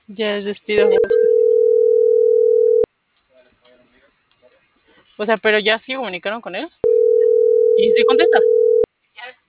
Ya es despido. O sea, pero ya sí comunicaron con él. Y sí contesta.